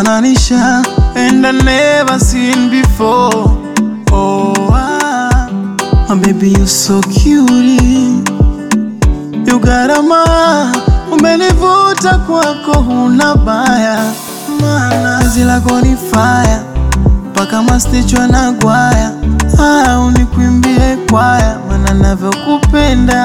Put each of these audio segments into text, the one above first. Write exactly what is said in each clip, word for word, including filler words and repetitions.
kufananisha and I never seen before. Oh, ah, my baby you so cute, you got a ma, umenivuta kwako huna baya, mana zila koni fire, paka mastichwa na gwaya, ah, unikwimbie kwaya, mana navyo kupenda.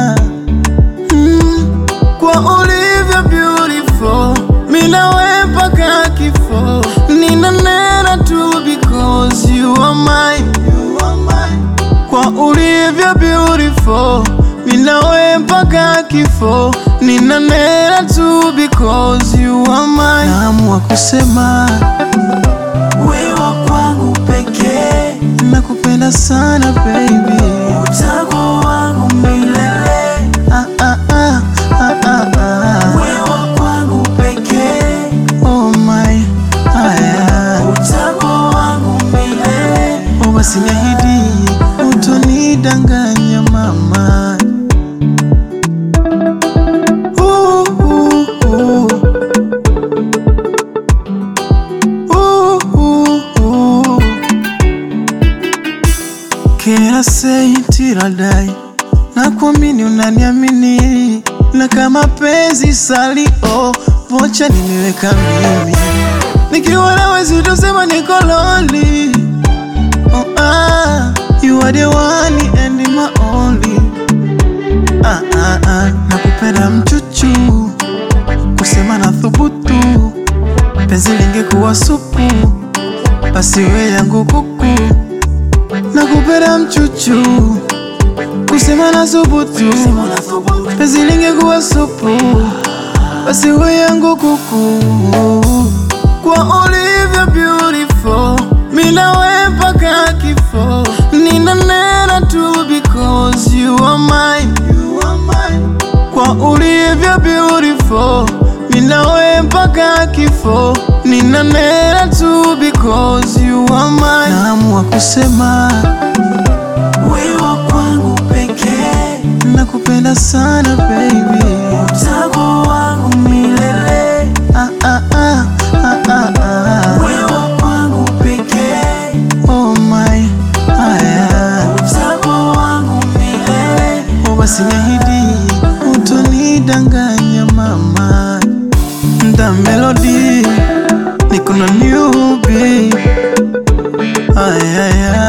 mm, Kwa ulivyo beautiful, mina we paka kifo, nina nena tu because you are mine, you are mine. Kwa ulivyo beautiful, mina we paka kifo, nina nena tu because you are mine. Naamua kusema wewe kwangu pekee, nakupenda sana baby, utakuwa wangu milele. Ah ah ah ah ah ah, wewe kwangu pekee, oh my, aya, utakuwa wangu milele. Oh basi niahidi utonidanganya mama. Ooh, ooh, ooh. Can I say till I die? Na kuamini unaniamini, na kama penzi sali oh, vocha nimeweka mimi, nikiwa nawe sitosema niko lonely. Oh ah, you are the one and my only. Ah ah ah, nakupenda mchuchu, kusema na thubutu, penzi lingekuwa supu, basi we yangu kuku. Nakupenda mchuchu, kusema na thubutu, penzi lingekuwa supu, basi we yangu kuku. Kwa ulivyo beautiful, mina we paka kifo, nina nena tu because you are mine, you are mine. Kwa ulivyo beautiful, mina we paka kifo, nina nena tu because you are mine. Naamua kusema wewe kwangu pekee, nakupenda sana baby, utakuwa wangu milele. Ah ah ah ah ah ah, wewe kwangu pekee, oh my, aya, utakuwa wangu milele. Oh basi niahidi utonidanganya mama. Nda melody, niko na newbie, aya aya.